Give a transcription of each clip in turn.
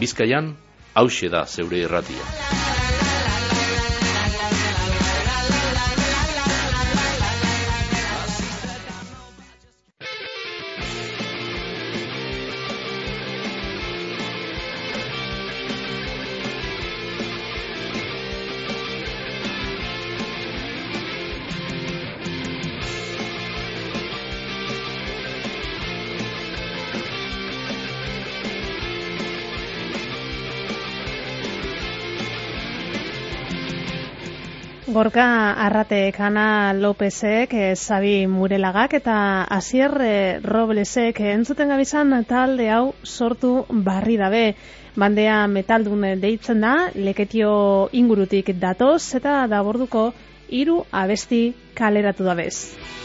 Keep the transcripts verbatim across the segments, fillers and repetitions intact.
Bizkaian, hauxe da zeure irratia. Gorka Arratek, Ana Lopezek, Xabi Murelagak eta Asier Roblesek entzuten gabizan talde hau sortu barri dabe. Bandea metaldun deitzen da, Leketio ingurutik datoz eta daborduko hiru abesti kaleratu dabez.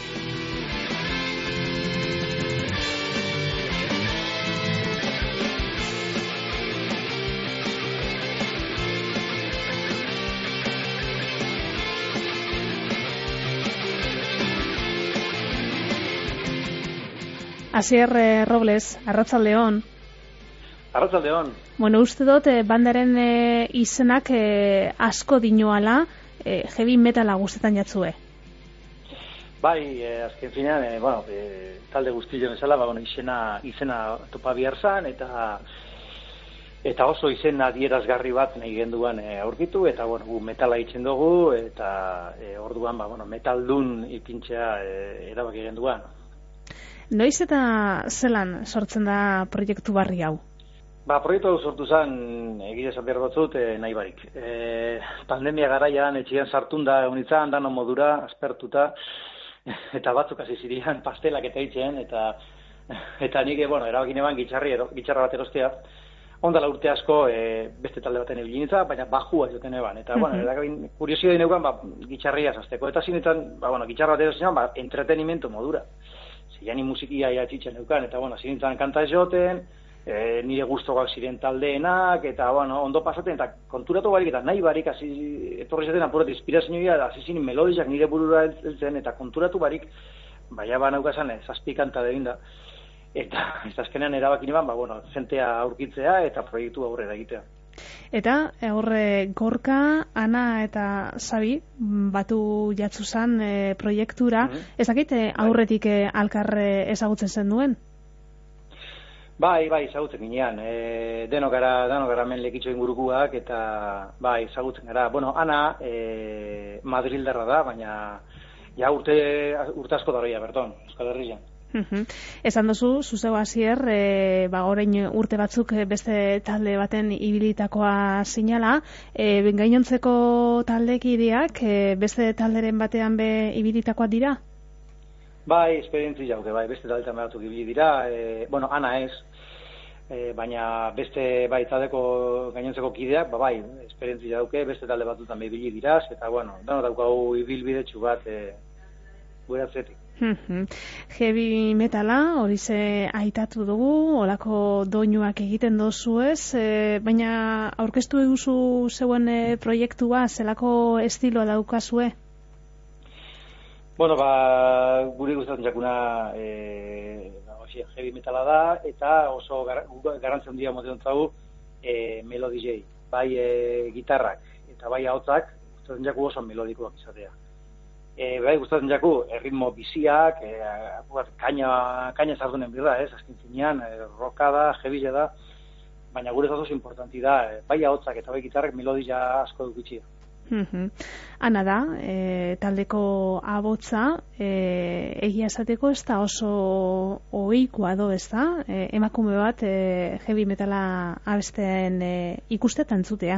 Asier Robles, Arratsaldeon. Arratsaldeon. Bueno, uste dut bandaren e, izenak e, asko dinoala, e, heavy metala gustetan jatzue. Bai, e, azken finean, e, bueno, e, talde guztio bezala, ba, bueno, izena, izena topa bihar zan, eta eta oso izen adierazgarri bat nahi genduan e, aurkitu, eta bueno, gu metala itzen dugu, eta e, orduan, ba, bueno, metaldun ipintzea e, erabaki genduan. Noiz eta zelan sortzen da proiektu barri hau? Ba, proiektu hau sortu zen, egia esan behar batzut, e, nahi barik. E, pandemia garaian, etxian sartun da, unitzan, dano modura, aspertuta, eta batzuk hasi ziren pastelak eta itzen, eta eta nik, bueno, erabakin eban gitxarri, gitxarra bat erostea, ondala urte asko e, beste talde baten ebili nintza, baina bajua joten eban. Eta, mm-hmm. bueno, erakabin, kuriosia dineukan, ba, gitxarria zazteko. Eta zinetan, ba, bueno, gitxarra bat erostea, ba, entretenimento modura. Jani musikia jatxitzen eukan, eta, bueno, zirintzen kanta joten, e, nire gustoak ziren taldeenak, eta, bueno, ondo pasaten, eta konturatu barik, eta nahi barik, hasi, etorri zaten apurat inspirazioa, da, hasi zinen melodizak nire burura heltzen, eta konturatu barik, baina ba naukazan, zazpi kanta deginda, eta ez azkenean erabakin eban, ba, bueno, jentea aurkitzea, eta proiektu aurrera egitea. Eta horre Gorka, Ana eta Xabi batu jatzu zan e, proiektura, mm-hmm. ez dakit aurretik e, alkarre ezagutzen zen duen? Bai, bai, ezagutzen ginean, e, denok gara, denok gara men Lekitxo ingurukuak, eta bai, ezagutzen gara. Bueno, Ana e, Madrildarra da, baina ja urte, urte asko daroia, berton, Euskal Herrian. Uhum. Esan duzu, zuzeu Asier, e, ba, orain urte batzuk beste talde baten ibilitakoa sinala, e, gainontzeko taldekideak e, beste talderen batean be ibilitakoa dira? Bai, esperientzi jauke, bai, beste taldetan batzuk ibili dira, e, bueno, Ana ez, e, baina beste bai taldeko gainontzeko kideak, ba, bai, esperientzi jauke, beste talde batzutan ibili dira, eta, bueno, dano daukau ibilbidetxu bat e, gure atzetik. Heavy metala, hori ze aitatu dugu, olako doinuak egiten dozu ez, e, baina aurkeztu eguzu zeuen e, proiektua, zelako estiloa daukazue? Bueno, ba, guri gustatzen jakuna e, heavy metala da, eta oso gar, garrantzen handia moten zagu e, melodijei, bai e, gitarrak eta bai ahotsak, gustatzen jaku oso melodikoak izatea. E, bai, gustatzen jaku, erritmo biziak, e, kaina, kaina zardunen birra, ez, azken zinean, e, rokada, jebile da, baina gure zazoz importanti da, e, bai ahotsak eta bai gitarrak melodia asko dukitxia. Mm-hmm. Ana da, e, taldeko abotza, e, egia esateko ez da oso ohikoa do, ez da, e, emakume bat e, heavy metala abesten e, ikustetan zutea.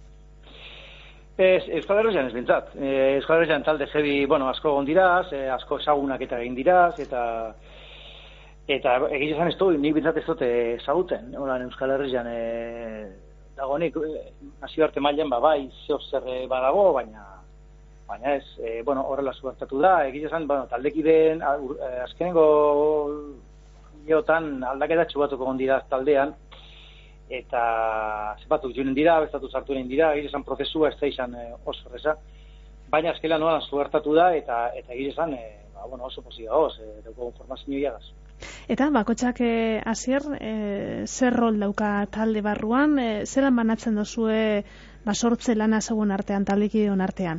Ez, Euskal Herrian ez bintzat. E, Euskal Herrian talde heavy, bueno, asko egon diraz, e, asko ezagunak eta egin diraz, eta eta egia esan ez du, nik bintzat ez dute ezaguten. Horan Euskal Herrian e, dago nik, nazio arte mailen, ba, bai, zeo zer badago, baina baina ez, e, bueno, horrela zuartatu da, egia esan, bueno, taldekideen azkenengo geotan aldaketatxu batuko egon diraz taldean, eta zepatuk joan dira, bestatu sartu egin dira, egia esan prozesua ez da izan e, oso erreza, baina azkela nolan zuertatu da, eta eta egia esan e, ba, bueno, oso pozio gauz, e, dauko informazio iagaz. Eta bakotxak e, Asier, e, zer rol dauka talde barruan, e, zelan banatzen dozue basortze lana segun artean, taldekideon artean?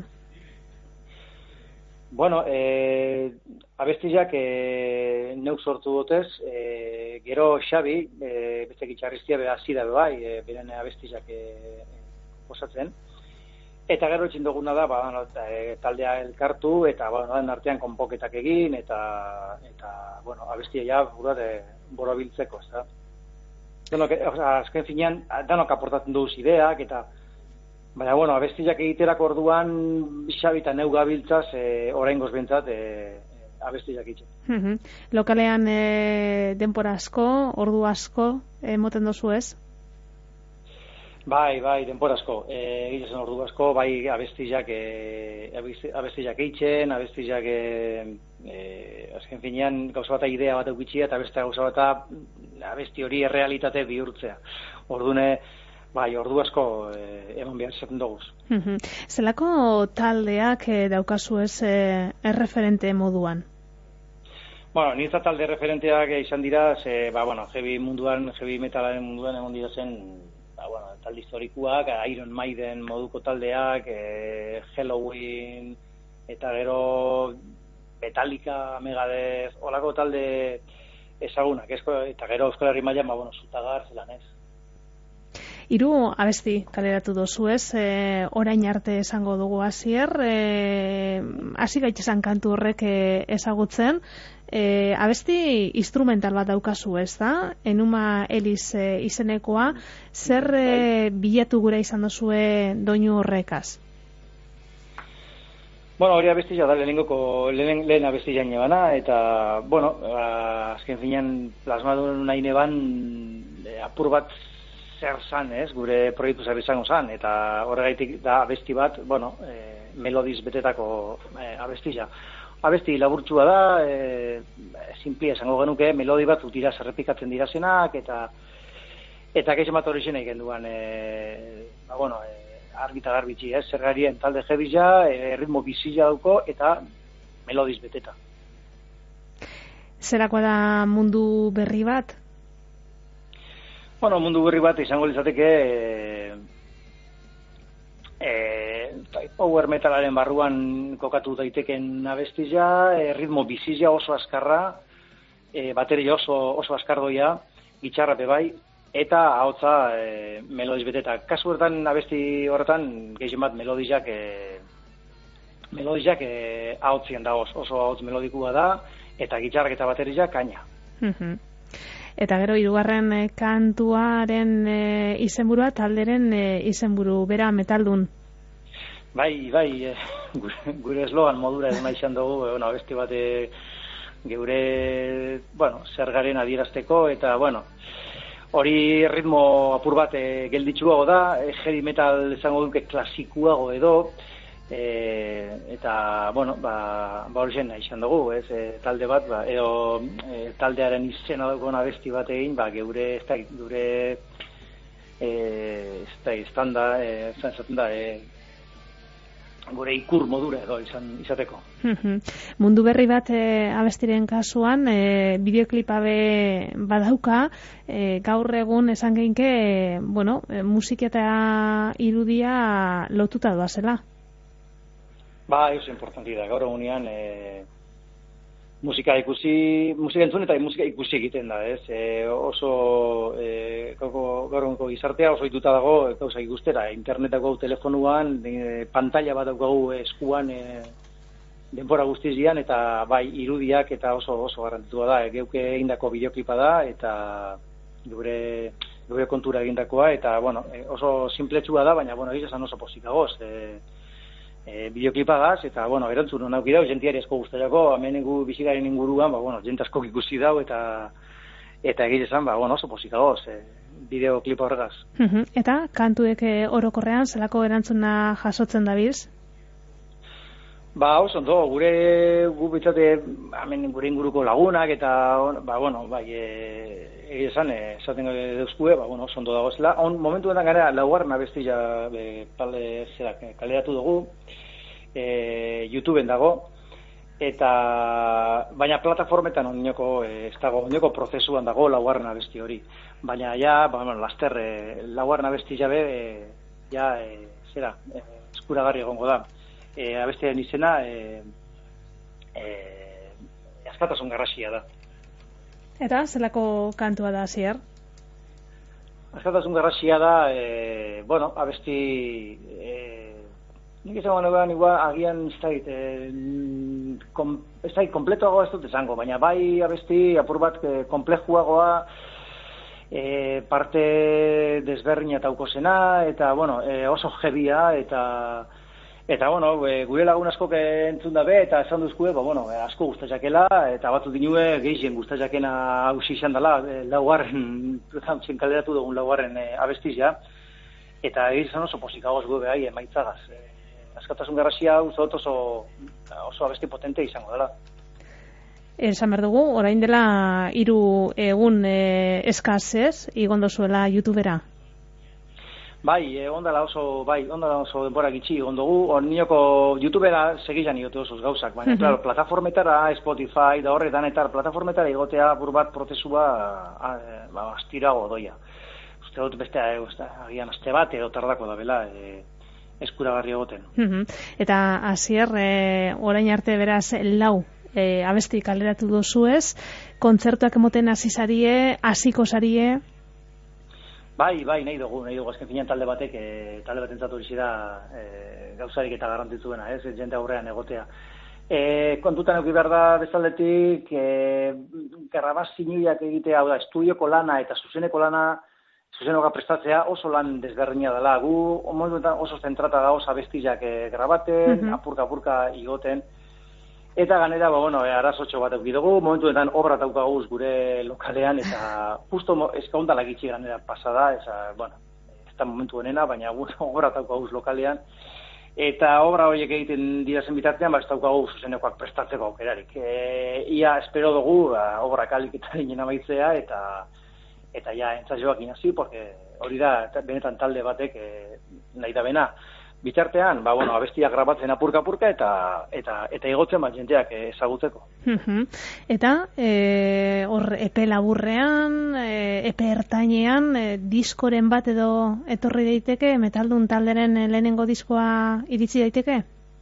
Bueno, e, abestiak e, neuk sortu dutez, e, gero Xabi, e, beste gitxarriztia beha hasi da bai, e, beren abestiak e, osatzen. Eta gero etxin duguna da, ba, no, e, taldea elkartu, eta bueno, artean konpoketak egin, eta, eta bueno, abestia ja buruat e, borobiltzeko, ez da. Denok, o sea, azken finean, danok aportatzen duz ideak, eta baina, bueno, abestiak egiterako orduan Xabi eta neu gabiltzaz, e, oraingoz bentsat, e, abestiak itxe. Uh-huh. Lokalean e, denpora asko, ordu asko, emoten dozu ez? Bai, bai, denpora asko. E, egiten ordu asko, bai abestiak e, abestiak eitzen, abestiak e, e, azken finean gauza bata idea bat eukitxia, eta beste gauza bata abesti hori errealitate bihurtzea. Ordune, bai, ordu asko e, eman behar izaten duguz. Uh-huh. Zelako taldeak e, daukazu ez e, erreferente moduan? Bueno, nintza talde referenteak izan dira, ze, ba, bueno, heavy munduan, heavy metalaren munduan egon dira zen, ba, bueno, talde historikoak, Iron Maiden moduko taldeak, e, Halloween, eta gero Metallica, Megadeth, holako talde ezagunak, esko, eta gero Euskal Herri mailan, ba, bueno, Zutagar, zelan ez. Hiru abesti kaleratu dozu ez, e, orain arte esango dugu Asier, e, hasi gaitesan kantu horrek e, ezagutzen, e, abesti instrumental bat daukazu ez da, Enuma Eliz e, izenekoa, zer e, bilatu gura izan dozue doinu horrekaz? Bueno, hori abestia da lehenengoko, lehen, lehen abestia nebana, eta, bueno, azken finean plasmadu nahi neban e, apur bat zer zan, ez, gure proiektu zer izango zan, eta horregaitik da abesti bat, bueno, e, melodiz betetako e, abestia. Abesti laburtsua da, e, simplia esango genuke, melodi bat utira zerrepikatzen dirazenak, eta eta gehien bat hori zen egin duan, e, ba, bueno, e, argita garbitzi, ez, zergarien talde jebila, e, ritmo bizila dauko, eta melodiz beteta. Zerako da mundu berri bat? Bueno, mundu berri bat izango litzateke e, e, power metalaren barruan kokatu daiteken abestia, e, ritmo bizia oso azkarra, e, bateria oso, oso azkardoia, gitxarrape bai, eta ahotsa e, melodiz beteta. Kasu horretan, abesti horretan, gehien bat melodiak e, melodiak e, ahotzien da oso, oso ahotz melodikua da, eta gitxarrak eta bateria kaina. Mhm. Eta gero hirugarren e, kantuaren e, izenburua talderen e, izenburu bera metaldun. Bai, bai, e, gure, gure eslogan modura ez izan dugu, e, bueno, beste bate geure, bueno, zer garen adierazteko, eta, bueno, hori ritmo apur bat e, gelditsuago da, e, heavy metal izango duke klasikuago edo, E, eta, bueno, ba, ba hori zen izan dugu, ez, e, talde bat, ba, edo e, taldearen izena dagoen abesti bat egin, ba, geure, ez da, gure, e, ez da, iztanda, e, zaten da, e, gure ikur modura edo izan, izateko. Mundu berri bat e, abestiren kasuan, e, bideoklipa be badauka, e, gaur egun esan geinke, e, bueno, e, musika eta irudia lotuta doazela. Ba, oso importanti da, gaur egunean e, musika ikusi, musika entzun eta musika ikusi egiten da, ez? E, oso e, gaur eguneko gizartea oso ituta dago, gauza ikustera, internetako telefonuan, e, pantalla bat daukagu eskuan e, denbora guztizian, eta bai irudiak eta oso oso garrantzitsua da, e, geuke egindako bideoklipa da, eta gure, gure kontura egindakoa, eta bueno, e, oso simpletsua da, baina bueno, egizan oso posikagoz, e, E, bideoklipagaz, eta, bueno, erantzun honak dau, jentiari asko guztaiako, amenegu bizigaren inguruan, ba, bueno, jent asko ikusi dau, eta eta egitezan, ba, bueno, oso posikagoz, e, bideoklipa horregaz. Eta, kantuek orokorrean, zelako erantzuna jasotzen dabiz? Ba, oso ondo, gure, gu bitzate, amen, gure inguruko lagunak, eta, ba, bueno, bai, e, egizan, esaten dauzkue, ba, bueno, oso ondo dagozela. On, momentu enten gara, laugarren abestia e, talde zerak kaleratu dugu, e, YouTubeen dago, eta baina plataformetan oinoko ez dago, oinoko prozesuan dago laugarren abesti hori. Baina ja, ba, bueno, laster e, laugarren abesti jabe e, ja e, zera, e, eskuragarri egongo da. E, abestiaren izena e, e, askatasun garrasia da. Eta zelako kantua da Asier? Askatasun garrasia da, e, bueno, abesti e, nik izango nagoan, igual, agian ez dait, e, kom, ez dait, kompletoagoa ez dut esango, baina bai abesti apur bat e, komplejuagoa, e, parte desberdina tauko zena, eta, bueno, e, oso jebia, eta, eta, bueno, e, gure lagun asko entzun dabe, eta esan duzkue, ba, bueno, e, asko gustatzakela, eta batzu dinue gehien gustatzakena hausi izan dela, e, laugarren, kaleratu dugun laugarren e, abestizia, eta egizan oso posikagoz gu behai emaitzagaz. E, askatasun garrasia uste dut oso, oso abesti potente izango dela. Esan behar dugu, orain dela hiru egun e, eskazez, igondo zuela YouTubera? Bai, e, ondala oso, bai, ondala oso denbora gitxi ondogu, onioko YouTubera segizan iote osoz gauzak, baina, uh-huh. Claro, plataformetara, Spotify, da horretan, eta plataformetara igotea bur bat prozesua a, ba, astirago doia. Uste dut beste, agian aste bat edo tardako da bela, e, eskuragarri egoten. Uh-huh. Eta Asier, e, orain arte beraz lau e, abesti kaleratu dozuez, kontzertuak emoten hasi zarie, hasiko zarie? Bai, bai, nahi dugu, nahi dugu, azken finean talde batek, e, talde bat entzatu hori da e, gauzarik eta garrantzitzuena, ez, jende aurrean egotea. E, kontutan euki behar da bezaldetik, e, grabazioak egitea, hau da, estudioko lana eta zuzeneko lana, zuzenoga prestatzea oso lan desberdina dela. Gu momentuetan oso zentrata da oso abestiak e, grabaten, uh-huh. apurka-apurka igoten, eta ganera, ba, bueno, e, arazotxo bat euki dugu, momentuetan obra taukaguz gure lokalean, eta justo eskaundala gitxi ganera pasada, eza, bueno, ez da momentu honena, baina gu obra taukaguz lokalean, eta obra horiek egiten dira zen bitartean, ba, ez daukagu zuzenekoak prestatzeko aukerarik. E, ia espero dugu, ba, obra kalik eta inen amaitzea, eta eta ja, entzazioak inazi, porque hori da, benetan talde batek e, nahi da bena. Bitartean, ba, bueno, abestiak grabatzen apurka-apurka, eta eta eta igotzen bat jenteak ezagutzeko. Uh-huh. Eta, e, hor, epe laburrean, e, epe ertainean, e, diskoren bat edo etorri daiteke, metaldun talderen lehenengo diskoa iritsi daiteke?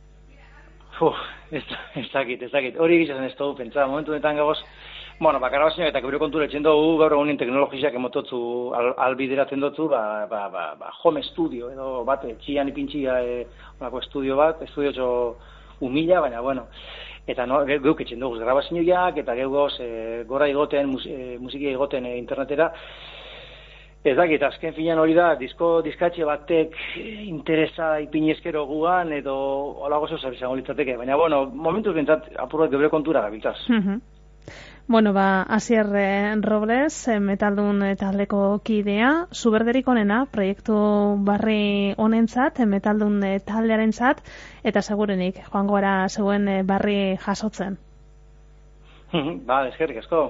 Uf, ez, ez dakit, ez dakit. Hori egitzen ez dugu pentsa, momentu netan gagoz, bueno, ba, grabazioak eta gure kontura etxen dugu, gaur egunin teknologiak emototzu al, albideratzen dutzu, ba, ba, ba, ba, home studio, edo bat, txian ipintxia, e, onako estudio bat, estudio txo humila, baina, bueno, eta no, geuk etxen dugu grabazioak, eta geuk e, gora igoten, mus, e, musikia igoten e, internetera, ez dakit, azken finean hori da, disko, diskatxe batek interesa ipinezkero guan, edo hola gozo izango litzateke, baina, bueno, momentuz bintzat, apur bat geure kontura gabiltaz. Uh-huh. Bueno, ba, Asier Robles, metaldun taldeko kidea, zuberderik onena, proiektu barri honentzat, metaldun taldearentzat, eta segurenik, joango gara zeuen barri jasotzen. Ba, eskerrik asko.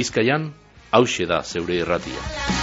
Bizkaian, hauxe da zeure irratia.